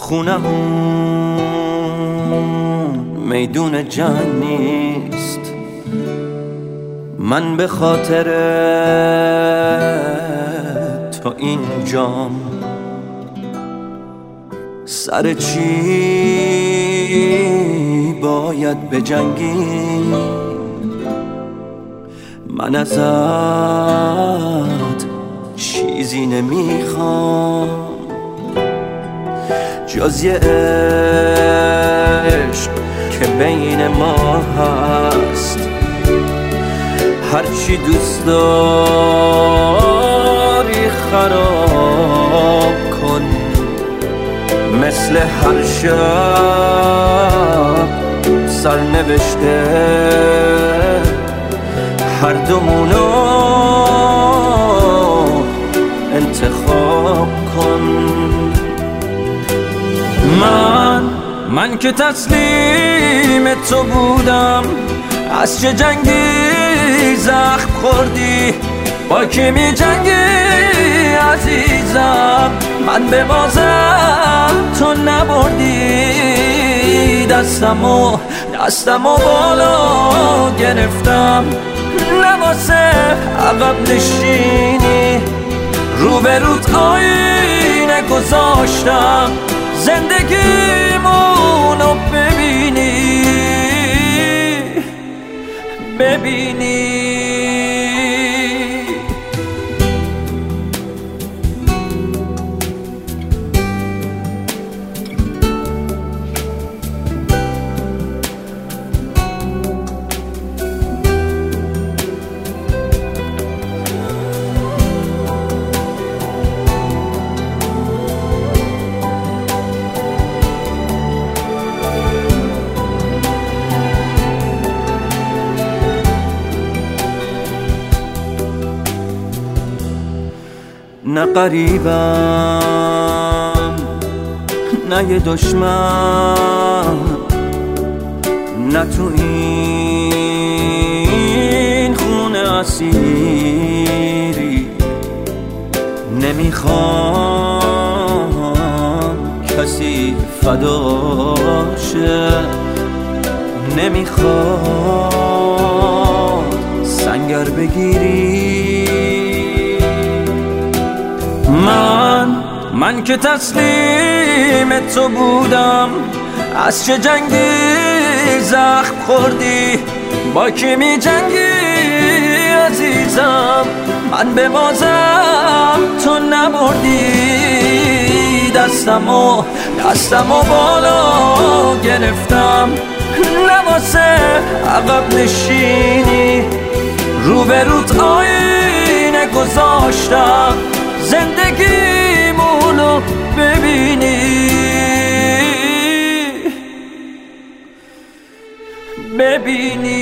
خونمون میدون جنگ نیست، من به خاطر تو اینجام. سر چی باید بجنگی؟ من ازت چیزی نمیخوام جز یه عشق که بین ما هست. هرچی دوست داری خراب کن، مثل هر شب سرنوشته هر دومونو انتخاب کن. من که تسلیم تو بودم، از چه جنگی زخم خوردی؟ با کی می جنگی عزیزم؟ من به بازم تو نبردی. دستمو بالا گرفتم، لباسه عقب نشینی، روبروت آینه گذاشتم زندگیمونو ببینی. نه قریبم نه یه دشمن، نه تو این خونه اسیری. نمیخوام کسی فداشه، نمیخوام سنگر بگیری. من که تسلیم تو بودم، از چه جنگی زخم خوردی؟ با کی می جنگی عزیزم؟ من به بازم تو نبردی. دستمو بالا گرفتم، لباسه عقب نشینی، روبروت آینه گذاشتم زندگیمونو ببینی.